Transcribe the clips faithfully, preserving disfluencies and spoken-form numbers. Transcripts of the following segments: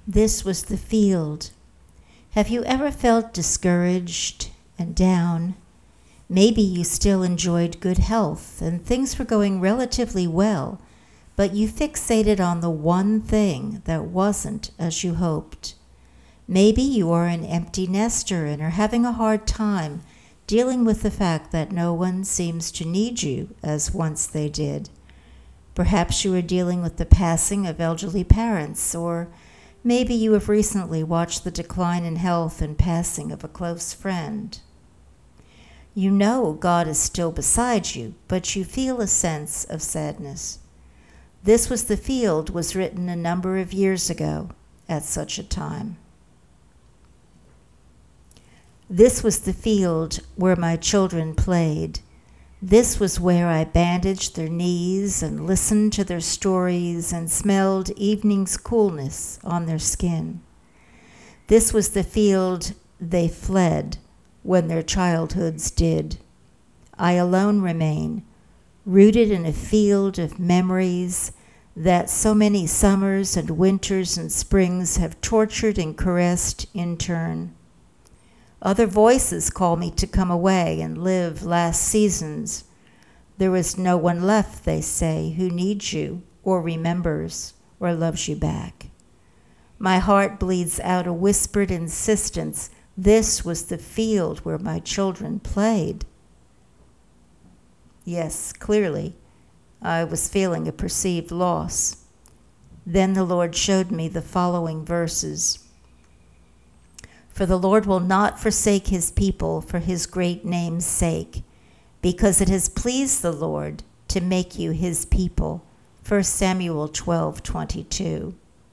This was the field. Have you ever felt discouraged and down? Maybe you still enjoyed good health and things were going relatively well, but you fixated on the one thing that wasn't as you hoped. Maybe you are an empty nester and are having a hard time dealing with the fact that no one seems to need you as once they did. Perhaps you are dealing with the passing of elderly parents, or maybe you have recently watched the decline in health and passing of a close friend. You know God is still beside you, but you feel a sense of sadness. This Was the Field was written a number of years ago at such a time. This was the field where my children played. This was where I bandaged their knees and listened to their stories and smelled evening's coolness on their skin. This was the field they fled when their childhoods did. I alone remain, rooted in a field of memories that so many summers and winters and springs have tortured and caressed in turn. Other voices call me to come away and live last seasons. There is no one left, they say, who needs you or remembers or loves you back. My heart bleeds out a whispered insistence. This was the field where my children played. Yes, clearly, I was feeling a perceived loss. Then the Lord showed me the following verses. For the Lord will not forsake his people for his great name's sake, because it has pleased the Lord to make you his people. First Samuel twelve twenty-two.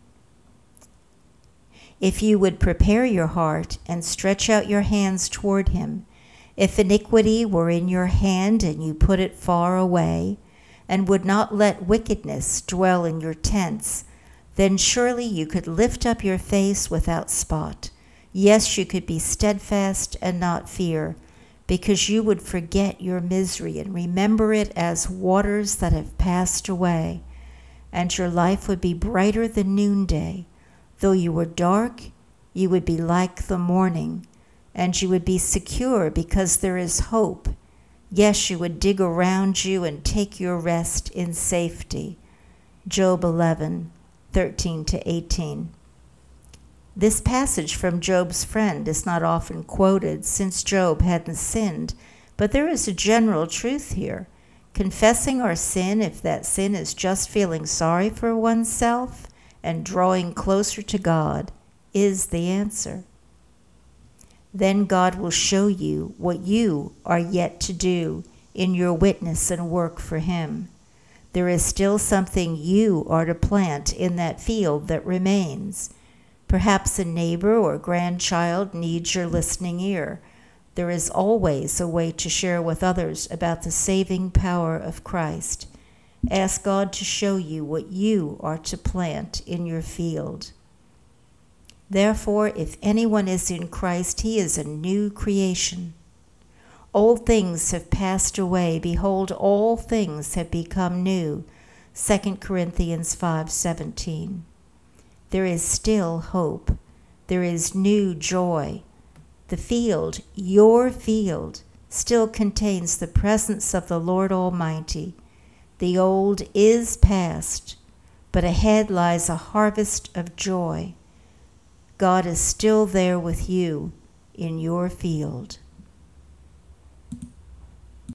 If you would prepare your heart and stretch out your hands toward him, if iniquity were in your hand and you put it far away, and would not let wickedness dwell in your tents, then surely you could lift up your face without spot. Yes, you could be steadfast and not fear, because you would forget your misery and remember it as waters that have passed away, and your life would be brighter than noonday. Though you were dark, you would be like the morning, and you would be secure because there is hope. Yes, you would dig around you and take your rest in safety. Job eleven thirteen to eighteen. This passage from Job's friend is not often quoted since Job hadn't sinned, but there is a general truth here. Confessing our sin, if that sin is just feeling sorry for oneself and drawing closer to God, is the answer. Then God will show you what you are yet to do in your witness and work for him. There is still something you are to plant in that field that remains. Perhaps a neighbor or grandchild needs your listening ear. There is always a way to share with others about the saving power of Christ. Ask God to show you what you are to plant in your field. Therefore, if anyone is in Christ, he is a new creation. Old things have passed away. Behold, all things have become new. Second Corinthians five seventeen. There is still hope. There is new joy. The field, your field, still contains the presence of the Lord Almighty. The old is past, but ahead lies a harvest of joy. God is still there with you in your field.